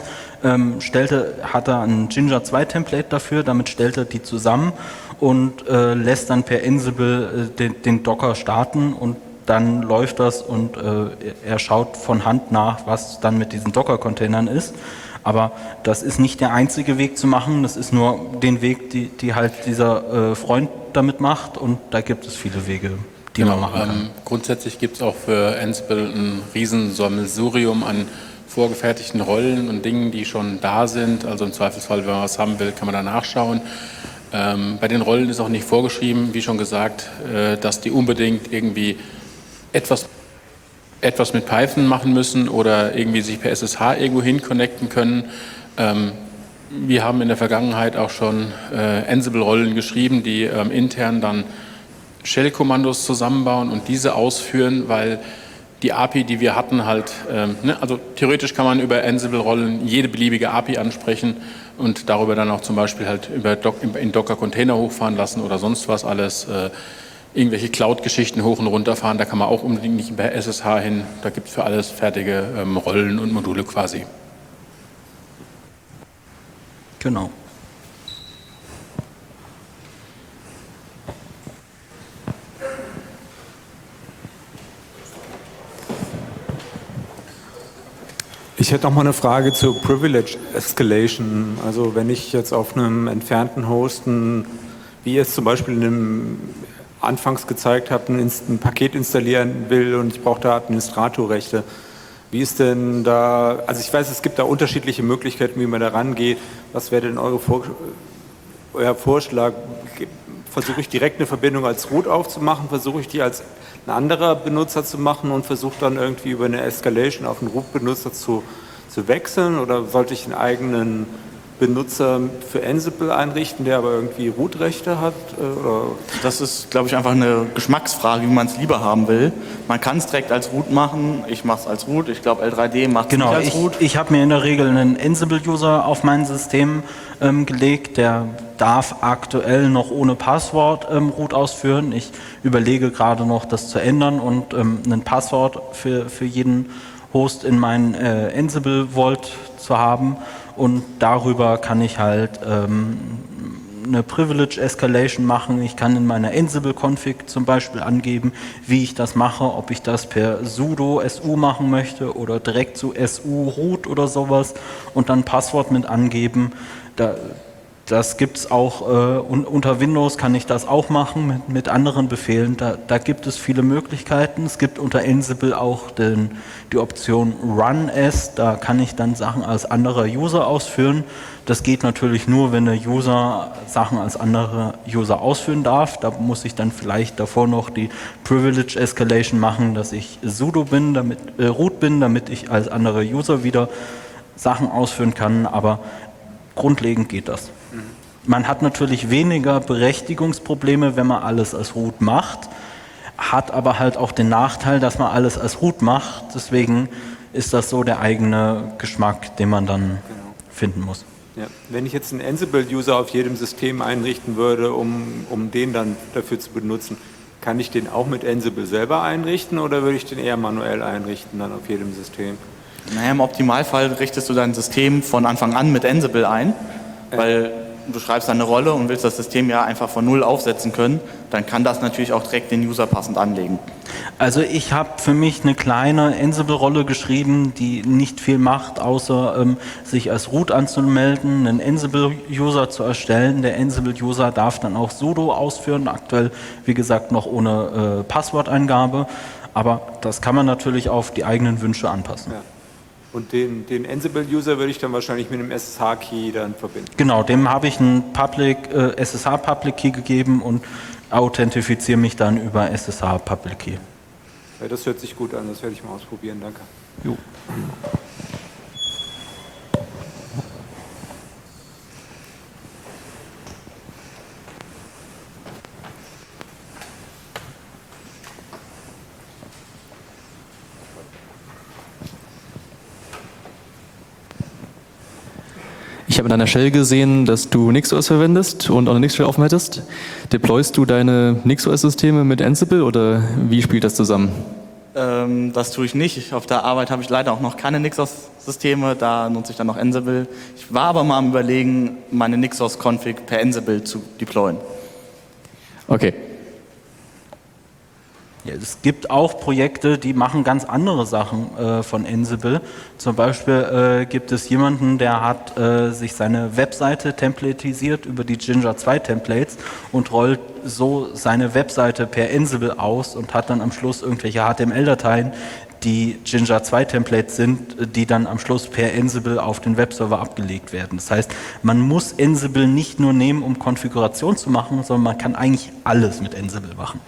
hat er ein Jinja 2 Template dafür, damit stellt er die zusammen und lässt dann per Ansible den Docker starten und dann läuft das und er schaut von Hand nach, was dann mit diesen Docker-Containern ist. Aber das ist nicht der einzige Weg zu machen, das ist nur den Weg, die halt dieser Freund damit macht und da gibt es viele Wege, die man machen kann. Grundsätzlich gibt es auch für Ansible ein riesen Sammelsurium an vorgefertigten Rollen und Dingen, die schon da sind. Also im Zweifelsfall, wenn man was haben will, kann man da nachschauen. Bei den Rollen ist auch nicht vorgeschrieben, wie schon gesagt, dass die unbedingt irgendwie etwas mit Python machen müssen oder irgendwie sich per SSH irgendwo hin connecten können. Wir haben in der Vergangenheit auch schon Ansible-Rollen geschrieben, die intern dann Shell-Kommandos zusammenbauen und diese ausführen, weil die API, die wir hatten, halt, also theoretisch kann man über Ansible-Rollen jede beliebige API ansprechen und darüber dann auch zum Beispiel halt in Docker-Container hochfahren lassen oder sonst was alles. Irgendwelche Cloud-Geschichten hoch und runter fahren, da kann man auch unbedingt nicht per SSH hin. Da gibt es für alles fertige Rollen und Module quasi. Genau. Ich hätte noch mal eine Frage zur Privilege Escalation. Also wenn ich jetzt auf einem entfernten Host, wie ihr es zum Beispiel in einem anfangs gezeigt habt, ein Paket installieren will und ich brauche da Administratorrechte. Wie ist denn da, also ich weiß, es gibt da unterschiedliche Möglichkeiten, wie man da rangeht. Was wäre denn euer Vorschlag? Versuche ich direkt eine Verbindung als Root aufzumachen? Versuche ich die als ein anderer Benutzer zu machen und versuche dann irgendwie über eine Escalation auf einen Root-Benutzer zu wechseln? Oder sollte ich einen eigenen Benutzer für Ansible einrichten, der aber irgendwie Root-Rechte hat? Oder? Das ist, glaube ich, einfach eine Geschmacksfrage, wie man es lieber haben will. Man kann es direkt als Root machen. Ich mache es als Root. Ich glaube, L3D macht es nicht als Root. Ich habe mir in der Regel einen Ansible-User auf mein System gelegt. Der darf aktuell noch ohne Passwort Root ausführen. Ich überlege gerade noch, das zu ändern und ein Passwort für jeden Host in meinen Ansible-Vault zu haben. Und darüber kann ich halt eine Privilege Escalation machen. Ich kann in meiner Ansible-Config zum Beispiel angeben, wie ich das mache, ob ich das per sudo su machen möchte oder direkt zu su root oder sowas und dann Passwort mit angeben. Das gibt es auch, unter Windows kann ich das auch machen mit anderen Befehlen. Da gibt es viele Möglichkeiten. Es gibt unter Ansible auch die Option Run As. Da kann ich dann Sachen als anderer User ausführen. Das geht natürlich nur, wenn der User Sachen als anderer User ausführen darf. Da muss ich dann vielleicht davor noch die Privilege Escalation machen, dass ich sudo bin, root bin, damit ich als anderer User wieder Sachen ausführen kann. Aber grundlegend geht das. Man hat natürlich weniger Berechtigungsprobleme, wenn man alles als root macht, hat aber halt auch den Nachteil, dass man alles als root macht. Deswegen ist das so der eigene Geschmack, den man dann finden muss. Ja. Wenn ich jetzt einen Ansible-User auf jedem System einrichten würde, um den dann dafür zu benutzen, kann ich den auch mit Ansible selber einrichten oder würde ich den eher manuell einrichten dann auf jedem System? Naja, im Optimalfall richtest du dein System von Anfang an mit Ansible ein, weil du schreibst eine Rolle und willst das System ja einfach von null aufsetzen können, dann kann das natürlich auch direkt den User passend anlegen. Also ich habe für mich eine kleine Ansible-Rolle geschrieben, die nicht viel macht, außer sich als root anzumelden, einen Ansible-User zu erstellen. Der Ansible-User darf dann auch sudo ausführen, aktuell wie gesagt noch ohne Passworteingabe, aber das kann man natürlich auf die eigenen Wünsche anpassen. Ja. Und den Ansible-User würde ich dann wahrscheinlich mit einem SSH-Key dann verbinden. Genau, dem habe ich einen SSH-Public-Key gegeben und authentifiziere mich dann über SSH-Public-Key. Ja, das hört sich gut an, das werde ich mal ausprobieren, danke. Jo. Ich habe in deiner Shell gesehen, dass du NixOS verwendest und auch eine Nix-Shell offen hättest. Deployst du deine NixOS-Systeme mit Ansible oder wie spielt das zusammen? Das tue ich nicht. Auf der Arbeit habe ich leider auch noch keine NixOS-Systeme, da nutze ich dann noch Ansible. Ich war aber mal am Überlegen, meine NixOS-Config per Ansible zu deployen. Okay. Ja, es gibt auch Projekte, die machen ganz andere Sachen von Ansible. Zum Beispiel gibt es jemanden, der hat sich seine Webseite templatisiert über die Jinja 2 Templates und rollt so seine Webseite per Ansible aus und hat dann am Schluss irgendwelche HTML-Dateien, die Jinja 2 Templates sind, die dann am Schluss per Ansible auf den Webserver abgelegt werden. Das heißt, man muss Ansible nicht nur nehmen, um Konfiguration zu machen, sondern man kann eigentlich alles mit Ansible machen.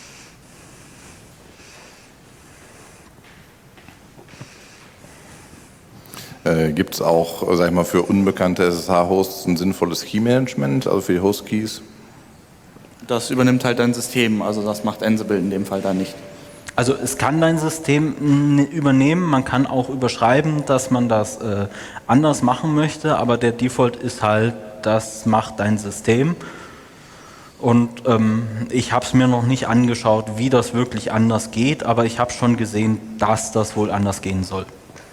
Gibt es auch, sag ich mal, für unbekannte SSH-Hosts ein sinnvolles Key-Management, also für die Host-Keys? Das übernimmt halt dein System, also das macht Ansible in dem Fall dann nicht. Also es kann dein System übernehmen, man kann auch überschreiben, dass man das anders machen möchte, aber der Default ist halt, das macht dein System. Und ich habe es mir noch nicht angeschaut, wie das wirklich anders geht, aber ich habe schon gesehen, dass das wohl anders gehen soll.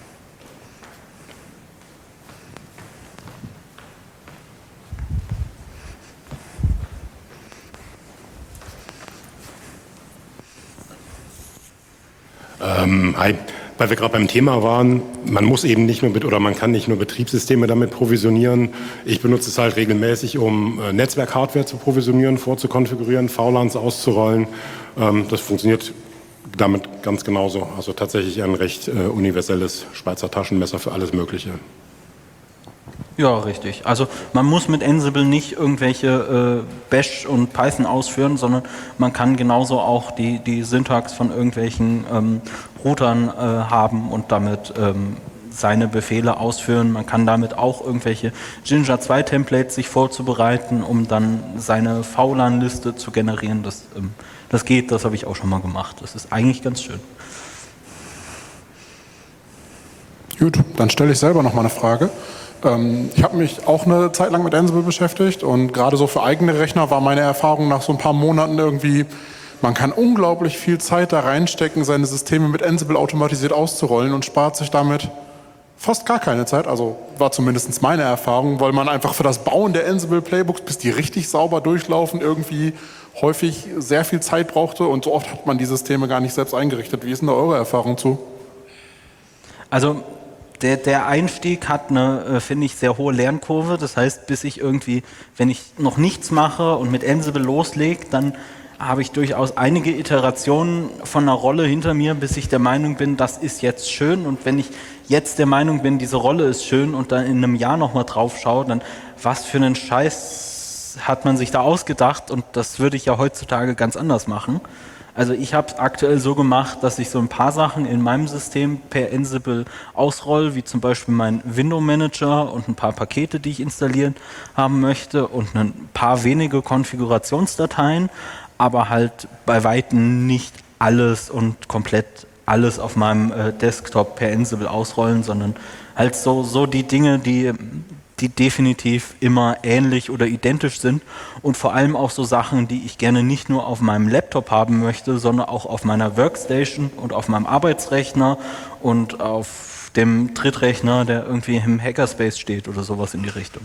Hi. Weil wir gerade beim Thema waren, man muss eben nicht nur oder man kann nicht nur Betriebssysteme damit provisionieren. Ich benutze es halt regelmäßig, um Netzwerk-Hardware zu provisionieren, vorzukonfigurieren, VLANs auszurollen. Das funktioniert damit ganz genauso. Also tatsächlich ein recht universelles Schweizer Taschenmesser für alles Mögliche. Ja, richtig. Also man muss mit Ansible nicht irgendwelche Bash und Python ausführen, sondern man kann genauso auch die Syntax von irgendwelchen Routern haben und damit seine Befehle ausführen. Man kann damit auch irgendwelche Jinja 2 Templates sich vorzubereiten, um dann seine VLAN-Liste zu generieren. Das geht, das habe ich auch schon mal gemacht. Das ist eigentlich ganz schön. Gut, dann stelle ich selber noch mal eine Frage. Ich habe mich auch eine Zeit lang mit Ansible beschäftigt und gerade so für eigene Rechner war meine Erfahrung nach so ein paar Monaten irgendwie, man kann unglaublich viel Zeit da reinstecken, seine Systeme mit Ansible automatisiert auszurollen und spart sich damit fast gar keine Zeit, also war zumindest meine Erfahrung, weil man einfach für das Bauen der Ansible Playbooks, bis die richtig sauber durchlaufen, irgendwie häufig sehr viel Zeit brauchte und so oft hat man die Systeme gar nicht selbst eingerichtet. Wie ist denn da eure Erfahrung zu? Also der Einstieg hat eine, finde ich, sehr hohe Lernkurve. Das heißt, bis ich irgendwie, wenn ich noch nichts mache und mit Ansible loslege, dann habe ich durchaus einige Iterationen von einer Rolle hinter mir, bis ich der Meinung bin, das ist jetzt schön. Und wenn ich jetzt der Meinung bin, diese Rolle ist schön und dann in einem Jahr nochmal drauf schaue, dann was für einen Scheiß hat man sich da ausgedacht? Und das würde ich ja heutzutage ganz anders machen. Also ich habe es aktuell so gemacht, dass ich so ein paar Sachen in meinem System per Ansible ausrolle, wie zum Beispiel mein Window Manager und ein paar Pakete, die ich installieren haben möchte und ein paar wenige Konfigurationsdateien, aber halt bei Weitem nicht alles und komplett alles auf meinem Desktop per Ansible ausrollen, sondern halt so die Dinge, die definitiv immer ähnlich oder identisch sind und vor allem auch so Sachen, die ich gerne nicht nur auf meinem Laptop haben möchte, sondern auch auf meiner Workstation und auf meinem Arbeitsrechner und auf dem Drittrechner, der irgendwie im Hackerspace steht oder sowas in die Richtung.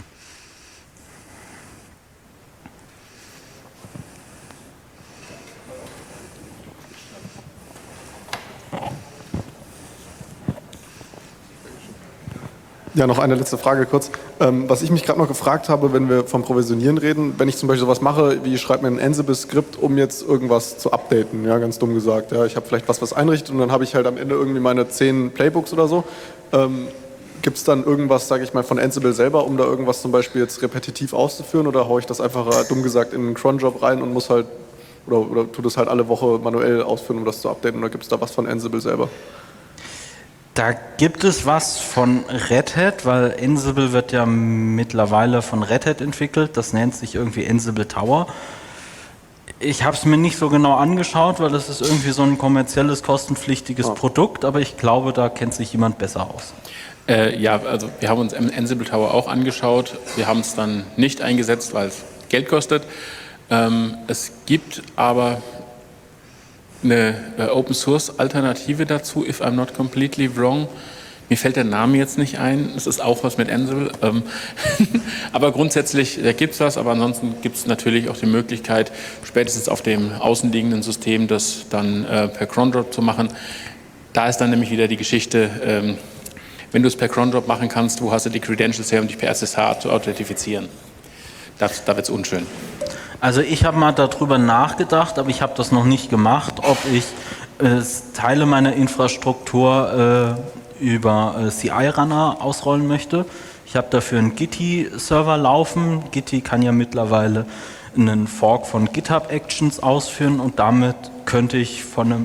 Ja, noch eine letzte Frage kurz. Was ich mich gerade noch gefragt habe, wenn wir vom Provisionieren reden, wenn ich zum Beispiel sowas mache, wie ich schreibe mir ein Ansible-Skript, um jetzt irgendwas zu updaten, ja, ganz dumm gesagt. Ja, ich habe vielleicht was einrichtet und dann habe ich halt am Ende irgendwie meine 10 Playbooks oder so. Gibt es dann irgendwas, sage ich mal, von Ansible selber, um da irgendwas zum Beispiel jetzt repetitiv auszuführen oder haue ich das einfach dumm gesagt in einen Cronjob rein und muss halt, oder tue das halt alle Woche manuell ausführen, um das zu updaten, oder gibt es da was von Ansible selber? Da gibt es was von Red Hat, weil Ansible wird ja mittlerweile von Red Hat entwickelt. Das nennt sich irgendwie Ansible Tower. Ich habe es mir nicht so genau angeschaut, weil das ist irgendwie so ein kommerzielles, kostenpflichtiges Produkt, aber ich glaube, da kennt sich jemand besser aus. Ja, also wir haben uns Ansible Tower auch angeschaut. Wir haben es dann nicht eingesetzt, weil es Geld kostet. Es gibt aber eine Open-Source-Alternative dazu, if I'm not completely wrong. Mir fällt der Name jetzt nicht ein. Es ist auch was mit Ansible. Aber grundsätzlich, da gibt es was. Aber ansonsten gibt es natürlich auch die Möglichkeit, spätestens auf dem außenliegenden System das dann per Cron-Job zu machen. Da ist dann nämlich wieder die Geschichte, wenn du es per Cron-Job machen kannst, wo hast du die Credentials her, um dich per SSH zu authentifizieren? Da wird es unschön. Also ich habe mal darüber nachgedacht, aber ich habe das noch nicht gemacht, ob ich Teile meiner Infrastruktur über CI-Runner ausrollen möchte. Ich habe dafür einen Gitti-Server laufen. Gitti kann ja mittlerweile einen Fork von GitHub Actions ausführen und damit könnte ich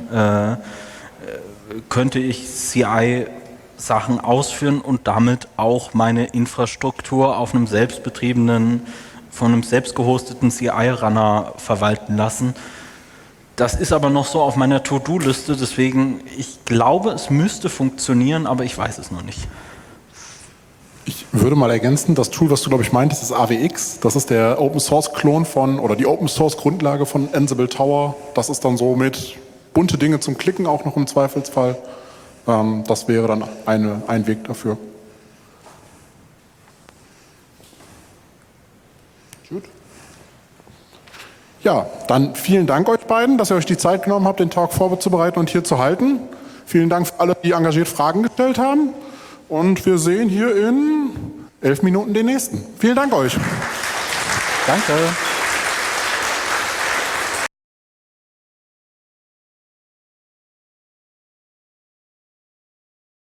CI-Sachen ausführen und damit auch meine Infrastruktur auf einem von einem selbst gehosteten CI-Runner verwalten lassen. Das ist aber noch so auf meiner To-Do-Liste, deswegen, ich glaube, es müsste funktionieren, aber ich weiß es noch nicht. Ich würde mal ergänzen, das Tool, was du, glaube ich, meintest, ist AWX. Das ist der Open-Source-Klon oder die Open-Source-Grundlage von Ansible Tower. Das ist dann so mit bunte Dinge zum Klicken auch noch im Zweifelsfall. Das wäre dann ein Weg dafür. Gut. Ja, dann vielen Dank euch beiden, dass ihr euch die Zeit genommen habt, den Talk vorzubereiten und hier zu halten. Vielen Dank für alle, die engagiert Fragen gestellt haben. Und wir sehen hier in 11 Minuten den nächsten. Vielen Dank euch. Danke.